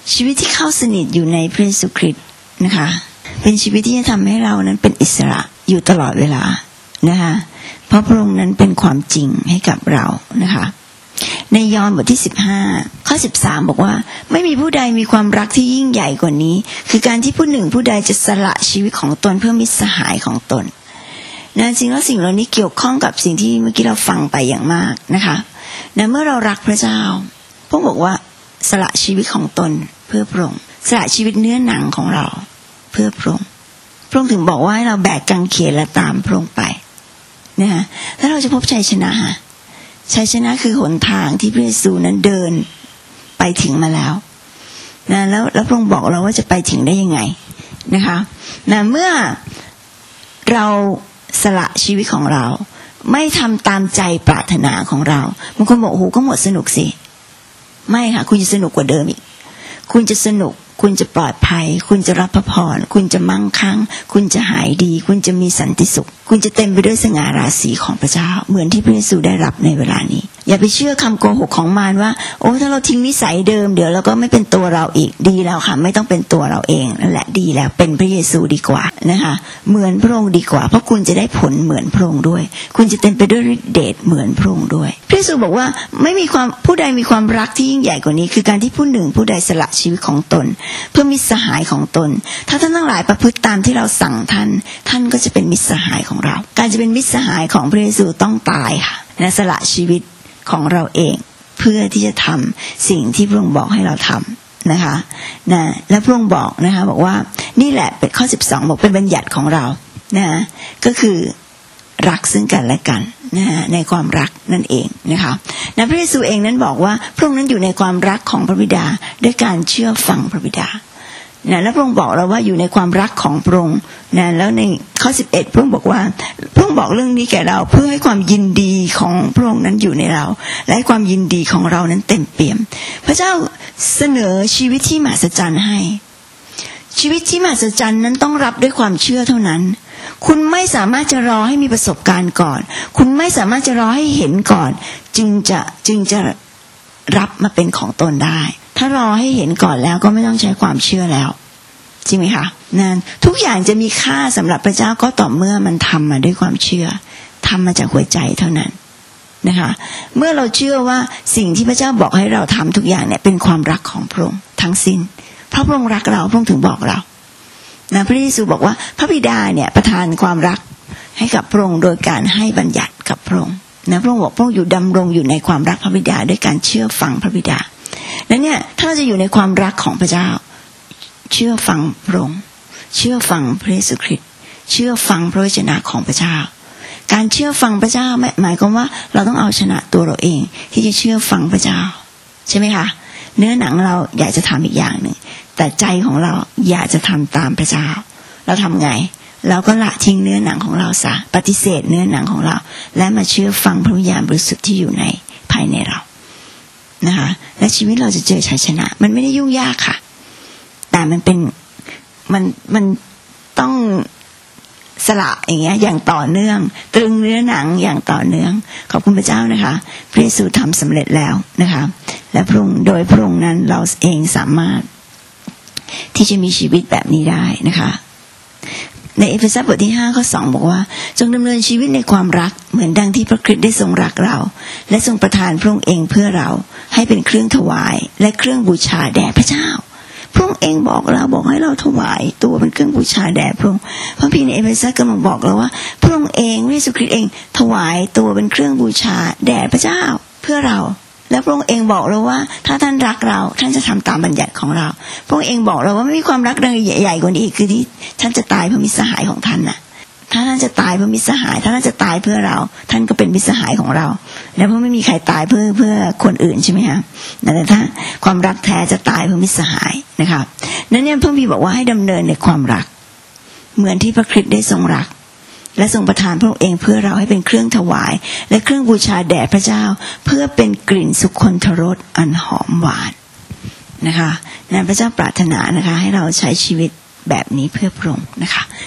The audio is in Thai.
ชีวิตที่เข้าสนิทอยู่ในพระเยซูคริสต์นะคะเป็นชีวิตที่จะทำให้เรานั้นเป็นอิสระอยู่ตลอดเวลานะคะเพราะพระองค์นั้นเป็นความจริงให้กับเรานะคะในยอห์นบทที่15ข้อ13บอกว่าไม่มีผู้ใดมีความรักที่ยิ่งใหญ่กว่านี้คือการที่ผู้หนึ่งผู้ใดจะสละชีวิตของตนเพื่อมิตรสหายของตนนะจริงแล้วสิ่งเหล่านี้เกี่ยวข้องกับสิ่งที่เมื่อกี้เราฟังไปอย่างมากนะคะนะเมื่อเรารักพระเจ้าพระองค์บอกว่าสละชีวิตของตนเพื่อพระองค์สละชีวิตเนื้อหนังของเราเพื่อพระองค์พระองค์ถึงบอกว่าให้เราแบกกางเขนและตามพระองค์ไปนะคะแล้วเราจะพบชัยชนะชัยชนะคือหนทางที่พระเยซูนั้นเดินไปถึงมาแล้วนะแล้วพระองค์บอกเราว่าจะไปถึงได้ยังไงนะคะนะเมื่อเราสละชีวิตของเราไม่ทำตามใจปรารถนาของเราบางคนบอกโอ้โหก็หมดสนุกสิไม่ค่ะคุณจะสนุกกว่าเดิมอีกคุณจะสนุกคุณจะปลอดภัยคุณจะรับพระพรคุณจะมั่งคั่งคุณจะหายดีคุณจะมีสันติสุขคุณจะเต็มไปด้วยสง่าราศีของพระเจ้าเหมือนที่พระเยซูได้รับในเวลานี้อย่าไปเชื่อคำโกหกของมารว่าโอ้ถ้าเราทิ้งนิสัยเดิมเดี๋ยวเราก็ไม่เป็นตัวเราอีกดีแล้วค่ะไม่ต้องเป็นตัวเราเองนั่นแหละดีแล้วเป็นพระเยซูดีกว่านะคะเหมือนพระองค์ดีกว่าเพราะคุณจะได้ผลเหมือนพระองค์ด้วยคุณจะเต็มไปด้วยฤทธิเดชเหมือนพระองค์ด้วยพระเยซูบอกว่าไม่มีความผู้ใดมีความรักที่ยิ่งใหญ่กว่านี้คือการที่ผู้หนึ่งผู้ใดสละชีวิตของตนเพื่อมิตรสหายของตนถ้าท่านทั้งหลายประพฤติตามที่เราสั่งท่านก็จะเป็นมิตรสหายของเราการจะเป็นมิตรสหายของพระเยซูต้องตายค่ะและสละชีวิตของเราเองเพื่อที่จะทำสิ่งที่พระองค์บอกให้เราทำนะคะนะและพระองค์บอกนะคะบอกว่านี่แหละเป็นข้อ12บอกเป็นบัญญัติของเรานะก็คือรักซึ่งกันและกันนะในความรักนั่นเองนะคะนะพระเยซูเองนั้นบอกว่าพระองค์นั้นอยู่ในความรักของพระบิดาด้วยการเชื่อฟังพระบิดานะแล้วพระองค์บอกเราว่าอยู่ในความรักของพระองค์นะแล้วในข้อ11พระองค์บอกว่าพระองค์บอกเรื่องนี้แก่เราเพื่อให้ความยินดีของพระองค์นั้นอยู่ในเราและให้ความยินดีของเรานั้นเต็มเปี่ยมพระเจ้าเสนอชีวิตที่มหัศจรรย์ให้ชีวิตที่มหัศจรรย์นั้นต้องรับด้วยความเชื่อเท่านั้นคุณไม่สามารถจะรอให้มีประสบการณ์ก่อนคุณไม่สามารถจะรอให้เห็นก่อนจึงจะรับมาเป็นของตนได้ถ้ารอให้เห็นก่อนแล้วก็ไม่ต้องใช้ความเชื่อแล้วจริงไหมคะนั่นทุกอย่างจะมีค่าสำหรับพระเจ้าก็ต่อเมื่อมันทำมาด้วยความเชื่อทำมาจากหัวใจเท่านั้นนะคะเมื่อเราเชื่อว่าสิ่งที่พระเจ้าบอกให้เราทำทุกอย่างเนี่ยเป็นความรักของพระองค์ทั้งสิ้นเพราะพระองค์รักเราพระองค์ถึงบอกเรานะพระเยซูบอกว่าพระบิดาเนี่ยประทานความรักให้กับพระองค์โดยการให้บัญญัติกับพระองค์นะพระองค์บอกพระองค์อยู่ดำรงอยู่ในความรักพระบิดาด้วยการเชื่อฟังพระบิดาแล้วเนี่ยถ้าเราจะอยู่ในความรักของพระเจ้าเชื่อฟังพระองค์เชื่อฟังพระเยซูคริสต์เชื่อฟังพระวจนะของพระเจ้าการเชื่อฟังพระเจ้าหมายความว่าเราต้องเอาชนะตัวเราเองที่จะเชื่อฟังพระเจ้าใช่ไหมคะเนื้อหนังเราอยากจะทำอีกอย่างหนึ่งแต่ใจของเราอยากจะทำตามพระเจ้าเราทำไงเราก็ละทิ้งเนื้อหนังของเราซะปฏิเสธเนื้อหนังของเราและมาเชื่อฟังพระวิญญาณบริสุทธิ์ที่อยู่ในภายในเรานะคะและชีวิตเราจะเจอชัยชนะมันไม่ได้ยุ่งยากค่ะแต่มันเป็นมันต้องสละอย่างเงี้ยอย่างต่อเนื่องตรึงเนื้อหนังอย่างต่อเนื่องขอบคุณพระเจ้านะคะพระเยซูทำสำเร็จแล้วนะคะและพระองค์โดยพระองค์นั้นเราเองสามารถที่จะมีชีวิตแบบนี้ได้นะคะในเอเฟซัสบทที่5ข้อ2บอกว่าจงดำเนินชีวิตในความรักเหมือนดังที่พระคริสต์ได้ทรงรักเราและทรงประทานพระองค์เองเพื่อเราให้เป็นเครื่องถวายและเครื่องบูชาแด่พระเจ้าพระองค์เองบอกให้เราถวายตัวเป็นเครื่องบูชาแด่พระองค์พระพีในเอเฟซัสกำลังบอกเราว่าพระองค์เองพระเยซูคริสต์เองถวายตัวเป็นเครื่องบูชาแด่พระเจ้าเพื่อเราและพระองค์เองบอกเราว่าถ้าท่านรักเราท่านจะทำตามบัญญัติของเราพระองค์เองบอกเราว่าไม่มีความรักใหญ่กว่านี้อีกคือที่ท่านจะตายเพื่อมิตรสหายของท่านน่ะถ้าท่านจะตายเพื่อมิตรสหายถ้าท่านจะตายเพื่อเราท่านก็เป็นมิตรสหายของเราและเพราะไม่มีใครตายเพื่อคนอื่นใช่ไหมคะแต่ถ้าความรักแท้จะตายเพื่อมิตรสหายนะคะนั้นเนี่ยพระบิดาบอกว่าให้ดำเนินในความรักเหมือนที่พระคริสต์ได้ทรงรักและทรงประทานพระองค์เองเพื่อเราให้เป็นเครื่องถวายและเครื่องบูชาแด่พระเจ้าเพื่อเป็นกลิ่นสุคนทรสอันหอมหวานนะคะนั้นพระเจ้าปรารถนานะคะให้เราใช้ชีวิตแบบนี้เพื่อพระองค์นะคะ